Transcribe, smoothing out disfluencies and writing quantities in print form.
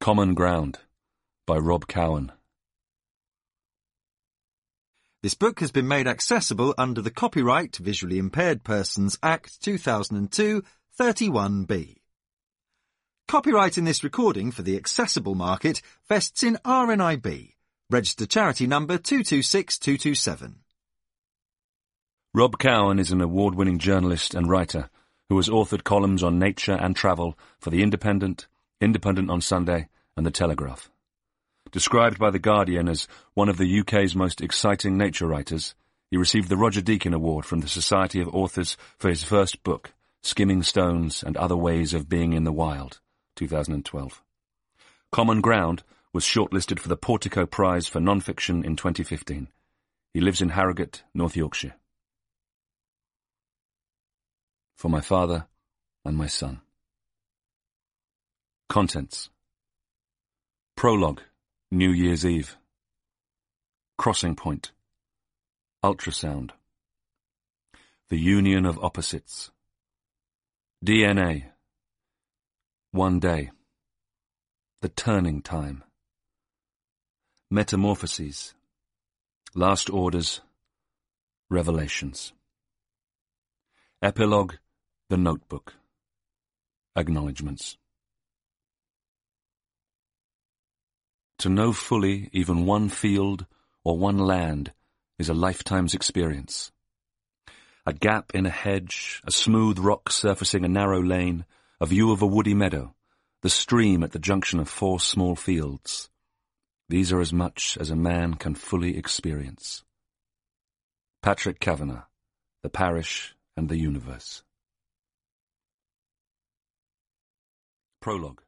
Common Ground by Rob Cowan. This book has been made accessible under the Copyright Visually Impaired Persons Act 2002, 31B. Copyright in this recording for the accessible market vests in RNIB, registered charity number 226227. Rob Cowan is an award-winning journalist and writer who has authored columns on nature and travel for The Independent, Independent on Sunday, and The Telegraph. Described by The Guardian as one of the UK's most exciting nature writers, he received the Roger Deakin Award from the Society of Authors for his first book, Skimming Stones and Other Ways of Being in the Wild, 2012. Common Ground was shortlisted for the Portico Prize for Non-Fiction in 2015. He lives in Harrogate, North Yorkshire. For my father and my son. Contents. Prologue, New Year's Eve. Crossing Point. Ultrasound. The Union of Opposites. DNA. One Day. The Turning Time. Metamorphoses. Last Orders. Revelations. Epilogue, The Notebook. Acknowledgements. To know fully even one field or one land is a lifetime's experience. A gap in a hedge, a smooth rock surfacing a narrow lane, a view of a woody meadow, the stream at the junction of four small fields. These are as much as a man can fully experience. Patrick Kavanagh, The Parish and the Universe. Prologue.